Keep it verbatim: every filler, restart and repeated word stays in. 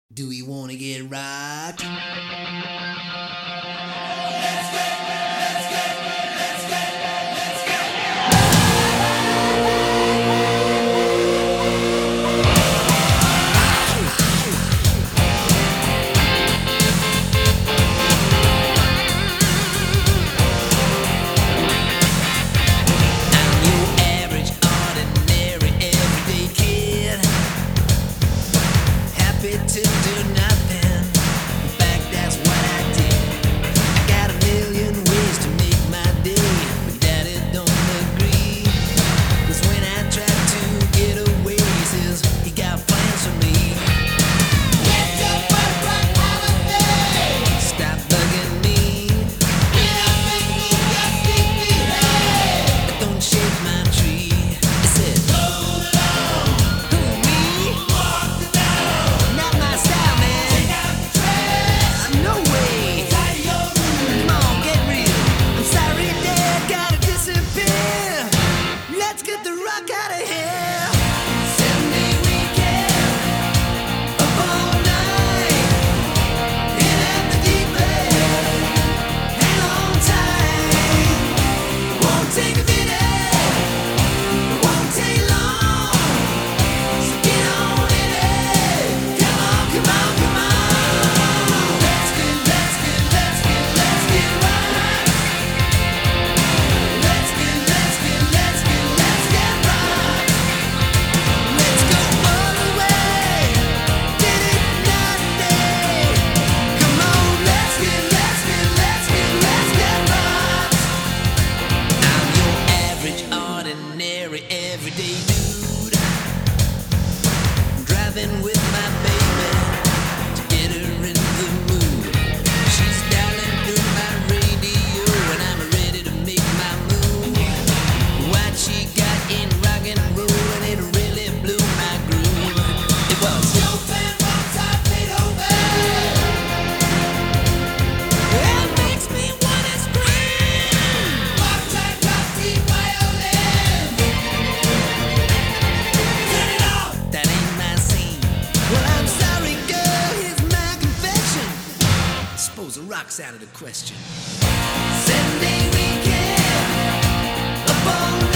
Do we wanna get rocked? To do nothing. In fact, that's what I did. I got a million ways to make my day, but Daddy don't agree. 'Cause when I tried to get away, he says he got plans for me. Get your butt right out of there. Stop bugging me. When I think you got sleepy head, don't shake my tree. He said, hold it on. Who, me? Walk the down. Not my style, man. Take out the trash. No way. Tie your room. Come on, get real. I'm sorry, Dad, gotta disappear. Let's get the rock out of here. Sunday weekend, up all night, in at the deep end. Hang on tight. Won't take a minute. Won't take long. So get on in it. Come on, come on, come on. Let's get, let's get, let's get, let's get right. Let's get, let's get, let's get, let's get right. Let's go all the way. Did it not day. Come on, let's get, let's get, let's get, let's get right. I'm your average, ordinary, everyday dude. Driving with my baby to get her in the mood. She's dialing through my radio and I'm ready to make my move. What she got in rock and roll and it really blew my groove. It was Chopin, Mozart, Beethoven. It makes me wanna scream. Mozart, Rossi, violin. Turn it off. That ain't my scene. Well, I'm sorry, girl. Here's my confession. Suppose the rock's out of the question. Sunday weekend, up all night.